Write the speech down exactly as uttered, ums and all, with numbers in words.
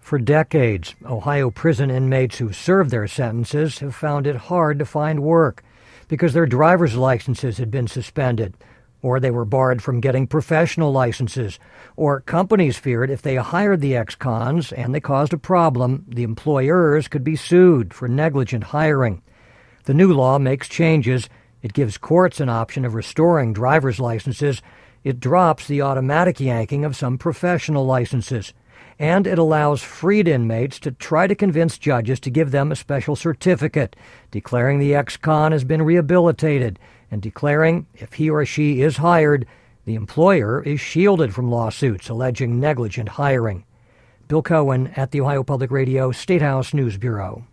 For decades, Ohio prison inmates who served their sentences have found it hard to find work because their driver's licenses had been suspended, or they were barred from getting professional licenses, or companies feared if they hired the ex-cons and they caused a problem, the employers could be sued for negligent hiring. The new law makes changes. It gives courts an option of restoring driver's licenses. It drops the automatic yanking of some professional licenses. And it allows freed inmates to try to convince judges to give them a special certificate, declaring the ex-con has been rehabilitated, and declaring if he or she is hired, the employer is shielded from lawsuits alleging negligent hiring. Bill Cohen at the Ohio Public Radio State House News Bureau.